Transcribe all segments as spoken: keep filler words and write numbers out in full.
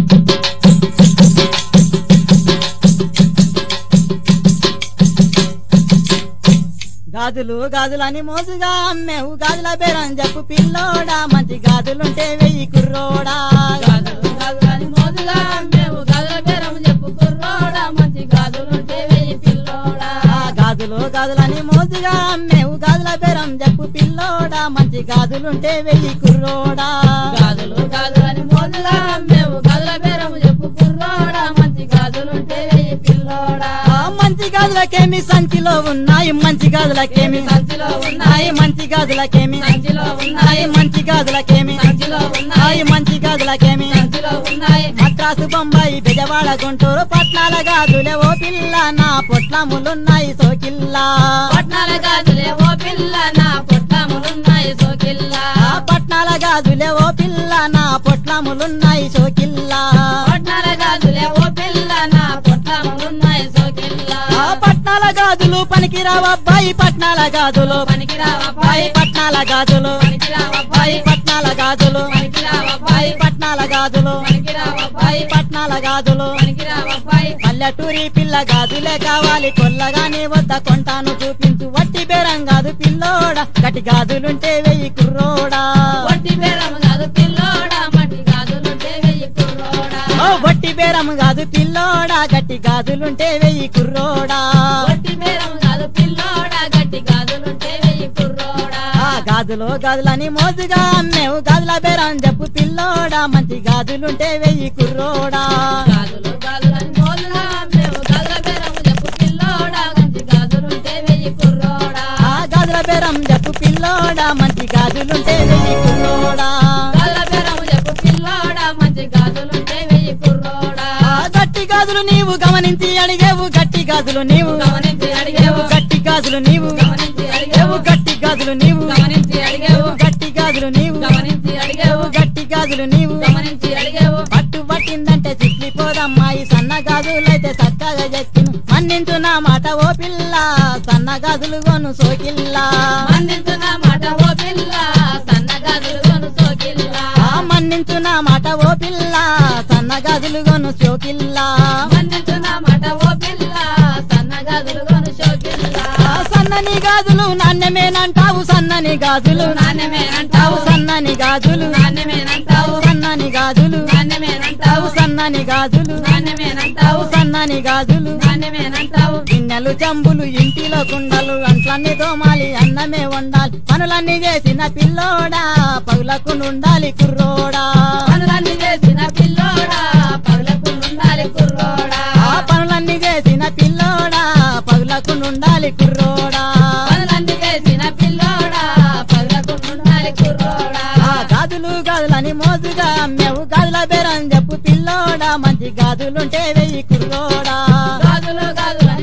గాజులు గాజులని మోసుగా అమ్మేవు గాజుల బేరం చెప్పు పిల్లోడా మంచి గాజులుంటే వెయ్యి కుర్రోడా గాజులు గాజులని మోజుగా అమ్మేవు గాజుల బేరం చెప్పు కుర్రోడా మంచి గాజులుంటే వెయ్యి పిల్లోడా గాజులు గాజులని మోసుగా అమ్మేవు గాజుల బేరం చెప్పు పిల్లోడా మంచి గాజులుంటే వెయ్యి కుర్రోడా గాజులు గాజులని మోజుగా అమ్మేవు గాజుల బేరం చెప్పు కుర్రోడా మంచి గాజులుంటే వెయ్యి పిల్లోడా మంచి గాజులకేమి సంచిలో ఉన్నాయి మంచి గాజులకేమి సంచిలో ఉన్నాయి మంచి గాజులకేమి సంచిలో ఉన్నాయి మంచి గాజులకేమి సంచిలో ఉన్నాయి మంచి గాజులకేమి సంచిలో ఉన్నాయి మద్రాసు బొంబాయి బెజవాడ గుంటూరు పట్నాల గాజులే ఓ పిల్ల నా పొట్లములున్నాయి సోకిల్లా పట్నాల గాజులే ఓ పిల్ల నా పొట్లములున్నాయి సోకిల్లా పట్నాల గాజులే ఓ పిల్ల నా పొట్లములున్నాయి సోకిల్లా పట్నాల గాజులే ఓ పిల్ల నా పొట్లములున్నాయి సోకిల్లా పట్నాల గాజులు పనికిరావబ్బాయి పట్నాల గాజులు పనికిరావబ్బాయి పట్నాల గాజులు పనికిరావబ్బాయి పట్నాల గాజులు పనికిరావబ్బాయి పట్నాల గాజులు పనికిరావబ్బాయి పట్నాల గాజులు పనికిరావబ్బాయి పల్లెటూరి పిల్ల గాజులే కావాలి కొల్లగానే వద్ద కొంటాను చూపించు వట్టి బేరం కాదు పిల్లోడా గట్టి గాజులుంటే వెయ్యి కుర్రోడా వట్టి బేరం కాదు పిల్లోడా మట్టి గాజులుంటే వెయ్యి కుర్రోడా ఓ వట్టి బేరం కాదు పిల్లోడా గట్టి గాజులుంటే వెయ్యి కుర్రోడా వట్టి బేరం కాదు పిల్లోడా గట్టి గాజులుంటే వెయ్యి కుర్రోడా గాజులు గాజులని మోజుగా అమ్మేవు గాజుల బేరం చెప్పు పిల్లోడా మంచి గాజులుంటే వెయ్యి కుర్రోడా గాజులు గాజులని మోజుగా అమ్మేవు గాజుల బేరం చెప్పు పిల్లోడా మంచి గాజులుంటే వెయ్యి కుర్రోడా గాజుల బేరం చెప్పు పిల్లోడా మంచి గాజులుంటే వెయ్యి కుర్రోడా గాజుల బేరం చెప్పు పిల్లోడా మంచి గాజులుంటే వెయ్యి కుర్రోడా గట్టి గాజులు నీవు గమనించి అడిగేవు గట్టి గాజులు నీవు గమనించి అడిగేవు గట్టి గాజులు నీవు గమనించి అడిగేవు గట్టి గాజులు నీవు గమనించి అడిగేవు గట్టి గాజులు నీవు గమనించి అడిగేవు గట్టి గాజులు నీవు గమనించి అడిగేవు పట్టు పట్టిందంటే చిట్లిపోదమ్మాయి సన్న గాజులైతే చక్కగా చెక్కిను మన్నించు నా మాట ఓ పిల్ల సన్న గాజులు గోను సోకిల్లా మన్నించు నా మాట ఓ పిల్ల సన్న గాజులు గోను సోకిల్లా మన్నించు నా మాట ఓ పిల్ల సన్న గాజులు గోను సోకిల్లా మన్నించు నా మాట ఓ పిల్ల సన్న గాజులు గోను సోకిల్లా సన్నని గాజులు నాణ్యమేనంటావు సన్నని గాజులు నాణ్యమేనంటావు సన్నని గాజులు నాణ్యమేనంటావు సన్నని గాజులు నాణ్యమేనంటావు సన్నని గాజులు నాణ్యమేనంటావు సన్నని గాజులు నాణ్యమేనంటావు గిన్నెలు చెంబులు ఇంటిలో కుండలు అంట్లన్నీ తోమాలి అన్నమే వండాలి పనులన్నీ చేసిన పిల్లోడా పగులకు నుండాలి కుర్రోడా పనులన్నీ చేసిన పిల్లోడా పగులకు నుండాలి కుర్రోడా పనులన్నీ చేసిన పిల్లోడా పగులకు నుండాలి కుర్రోడా పనులన్నీ చేసిన పిల్లోడా పగులకు నుండాలి కుర్రోడా గాజులు గాజులని మోజుగా అమ్మేవు గాజుల బేరం చెప్పు పిల్లోడా మంచి గాజులుంటే వెయ్యి కుర్రోడా గాజులు గాజులని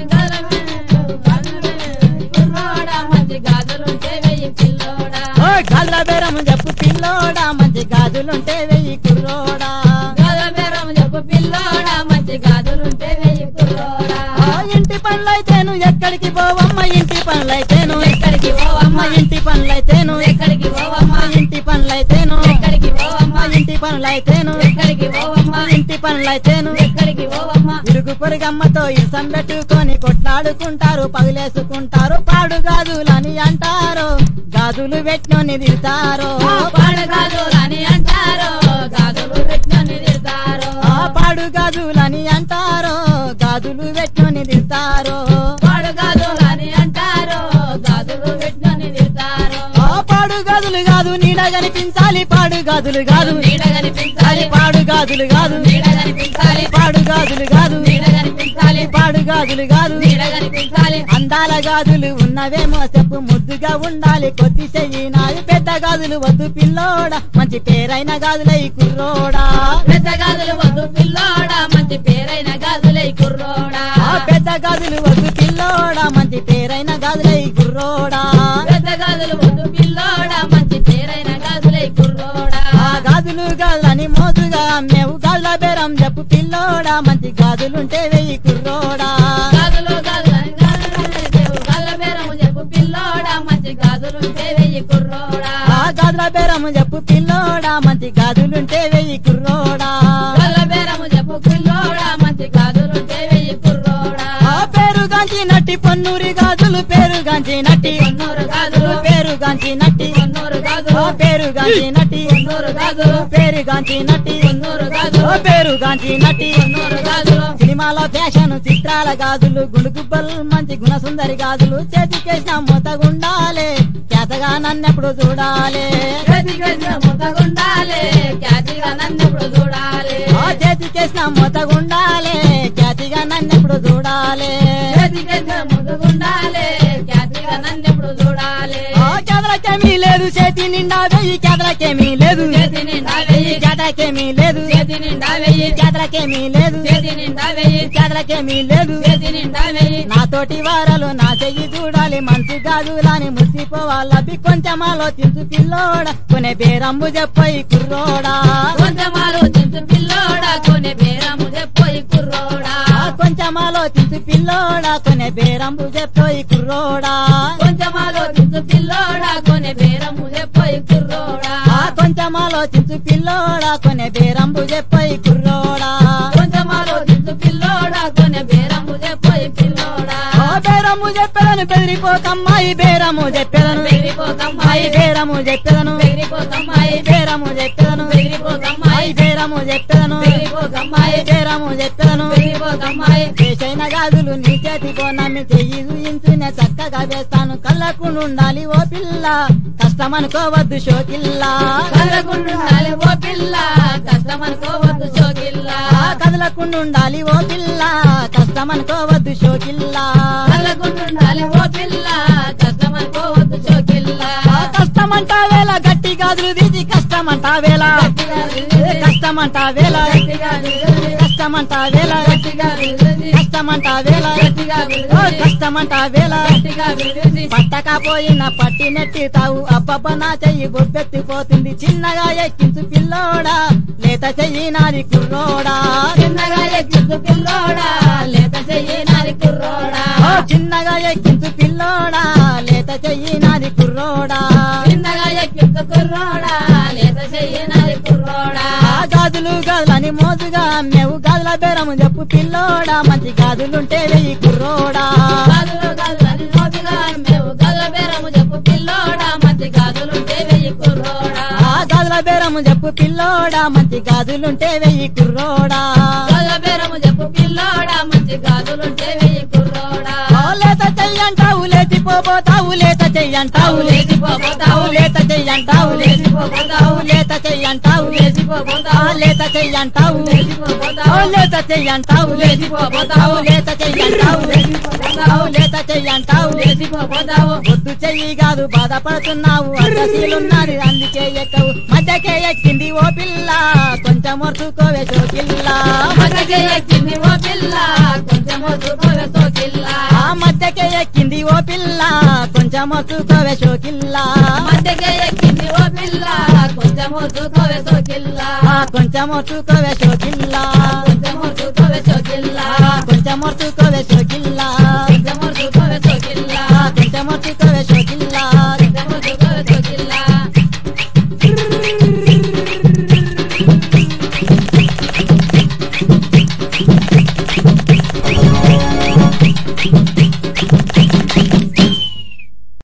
కుర్రోడా మంచి గాజులుంటే వెయ్యి పిల్లోడా గాజుల బేరం చెప్పు పిల్లోడా మంచి గాజులుంటే వెయ్యి కుర్రోడా గాజుల బేరం చెప్పు పిల్లోడా మంచి గాజులుంటే వెయ్యి కుర్రోడా ఇంటి పనులైతేను ఎక్కడికి పోవమ్మ ఇంటి పనులైతేను ఎక్కడికి పోవమ్మ ఇంటి పనులైతేను ఎక్కడికి పోవమ్మ ఇంటి పనులైతేను ఎక్కడికి పోవమ్మ ఇంటి పనులైతేను ఎక్కడికి పోవమ్మ ఇంటి పనులైతేను ఎక్కడికి పోవమ్మ ఇరుగు పొరుగమ్మతో ఇసం పెట్టుకొని కొట్లాడుకుంటారు పగిలేసుకుంటారు పాడు గాజులని అంటారు గాజులు పెట్టినోని తిడతారు పాడు గాజులని అంటారు గాజులు పెట్టినోని తిడతారు పాడు గాజులని అంటారు గాజులు పెట్టినోని తిడతారు పాడు గాజులని అంటారు గాజులు పెట్టినోని తిడతారు పాడు గాజులు కాదు నీడ కనిపించాలి పాడు గాజులు కాదు నీడ కనిపించాలి పాడు గాజులు కాదు నీడ కనిపించాలి పాడు గాజులు కాదు నీడ కనిపించాలి పాడు గాజులు కాదు నీడ కనిపించాలి అందాల గాజులు ఉన్నవేమో చెప్పు ముద్దుగా ఉండాలి కొద్ది చెయ్యి నాది పెద్ద గాజులు వద్దు పిల్లోడా మంచి పేరైన గాజులై కుర్రోడా పెద్ద గాజులు వద్దు పిల్లోడా మంచి పేరైన గాజులై కుర్రోడా పెద్ద గాజులు వద్దు పిల్లోడా మంచి పేరైన గాజులై కుర్రోడా పెద్ద గాజులు వద్దు పిల్లోడా మంచి పేరైన గాజులై కుర్రోడా గాజులు గాజులని మోజుగా అమ్మేవు గాజుల బేరం చెప్పు పిల్లోడా మంచి గాజులుంటే వెయ్యి కుర్రోడా గాజులు గాజులని గాజుల బేరం చెప్పు పిల్లోడా మంచి గాజులుంటే వెయ్యి కుర్రోడా గాజుల బేరం చెప్పు పిల్లోడా మంచి గాజులుంటే వెయ్యి కుర్రోడా గాజుల బేరం పొన్నూరి గాజులు పేరుగాంచి నట్టి పొన్నూరు గాజులు పేరుగాంచి నట్టి పొన్నూరు గాజులు పేరుగాంచి నట్టి పొన్నూరు గాజులు పేరుగాంచి నట్టి పొన్నూరు గాజులు పేరుగాంచి నట్టి పొన్నూరు గాజులు సినిమాల ఫ్యాషన్ చిత్రాల గాజులు గుండుగుబ్బల్ మంచి గుణ సుందరి గాజులు చేతికేసిన మొత్తగుండాలే చేతగా నన్నెప్పుడు చూడాలే చేతికేసిన మొత్తగుండాలే ఖ్యాతిగా నన్నెప్పుడు చూడాలి ఆ చేతికేసిన మొత్తగుండాలే ఖ్యాతిగా నన్నెప్పుడు చూడాలే చేతికేసిన మొత్తగుండాలే ఖ్యాతిగా నన్నెప్పుడు చూడాలి ఆ చేతలకేమీ లేదు చేతి నిండా వెయ్యి చేతలకేమీ లేదు చేతి నిండా వెయ్యి చేతలకేమీ లేదు చేతి నిండా వెయ్యి చేతలకేమీ లేదు చేతి నిండా వెయ్యి చేతలకేమీ లేదు చేతి నిండా వెయ్యి నాతోటి వారలు నా చెయ్యి చూడాలి మంచి గాజులని మురిసిపోవాలవి కొంచెం ఆలోచించు పిల్లోడా కొనే బేరమ్ము చెప్పయి కుర్రోడా కొంచెం ఆలోచించు పిల్లోడా కొనే బేరము చెప్పోయి కుర్రోడా కొంచెం ఆలోచించు పిల్లోడా కొనే బేరమ్ము చెప్పయి కుర్రోడా కొంచెం ఆలోచించు పిల్లోడా కొనే బేరము చెప్పోయి కుర్రోడా కొంచెం ఆలోచించు పిల్లోడా కొనే బేరమ్ము చెప్పయి కుర్రోడా కొంచెం ఆలోచించు పిల్లోడా కొనే బేరము చెప్పోయి పిల్లోడా బేరము చెప్పేదను బెదిరిపోకమ్మాయి బేరము చెప్పేదను బెదిరిపోకమ్మాయి బేరము చెప్పేదను బెదిరిపోకమ్మాయి బేరము చెప్పేదను బెదిరిపోకమ్మాయి బేరము చెప్పేదను బెదిరిపోకమ్మాయి బేరము చెప్పేదను బెదిరిపోకమ్మాయి చేసిన గాజులు నీ చేతికో నమ్మి చెయ్యి చూయించునే చక్కగా వేస్తాను కళ్ళకుండాలి ఓ పిల్ల కష్టమనుకోవద్దు షోకిల్లా కదలకుండాలి ఓ పిల్ల కష్టమనుకోవద్దు షోకిల్లా కదలకుండాలి ఓ పిల్ల కష్టమనుకోవద్దు షోకిల్లా కదలకుండాలి ఓ పిల్ల కష్టమనుకోవద్దు షోకిల్లా కష్టమంటా వేళ గట్టి గాజులు తీసి కష్టమంటా వేళ కష్టమంటా వేళ కష్టమంటా వేళ కష్టమంటా వేళ కష్టమంటా వేళ పట్టకపోయిన పట్టి నెట్టితావు అబ్బబ్బ నా చెయ్యి బొబ్బెత్తిపోతుంది చిన్నగా ఎక్కించు పిల్లోడా లేత చెయ్యి నాది కుర్రోడా చిన్నగా ఎక్కించు పిల్లోడా లేత చెయ్యి నాది కుర్రోడా చిన్నగా ఎక్కించు పిల్లోడా లేత చెయ్యి నాది కుర్రోడా చిన్నగా ఎక్కించు కుర్రోడా లేత చెయ్యి నాది కుర్రోడా గాజులు గాజులని మోజుగా అమ్మేవు గాజుల బేరము చెప్పు పిల్లోడా మంచి గాజులుంటే వెయ్యి కుర్రోడా గాజులు గాజులని మోజుగా మేము గాజుల బేరము చెప్పు పిల్లోడా మంచి గాజులుంటే వెయ్యి కుర్రోడా గాజుల బేరము చెప్పు పిల్లోడా మంచి గాజులుంటే వెయ్యి కుర్రోడా గాజుల బేరము చెప్పు పిల్లోడా మంచి గాజులుంటే వెయ్యి కుర్రోడా లేత చెయ్యంటావు లేచిపోతావు లేత చెయ్యంటావు లేచిపోతావు లేత చెయ్యంటావు లేచిపోతావు లేత చెయ్యంటావు లేచిపోతావు లేత చెయ్యంటావు లేచిపోతావు లేత చెయ్యంటావు లేచిపోతావు లేత చెయ్యంటావు లేత చెయ్యంటావు లేచిపోతావు పొద్దు చెయ్యి కాదు బాధపడుతున్నావు అడ్రసీలున్నది అందుకే ఎక్కవు మధ్యకే ఎక్కింది ఓ పిల్ల కొంచెం మొరుకోవే షోకిల్ల మధ్యకే ఎక్కింది ఓ పిల్ల కొంచెం మొరుకోవే షోకిల్ల మధ్యకే ఎక్కింది ఓ పిల్ల కొంచెం మొరుకోవే షోకిల్ల మధ్యకే ఎక్కింది ఓ పిల్ల కొంచెం మొరుకోవే షోకిల్ల కొంచెం మొరుకోవే షోకిల్ల కొంచెం మొరుకోవే షోకిల్ల కొంచెం మొరుకోవే షోకిల్ల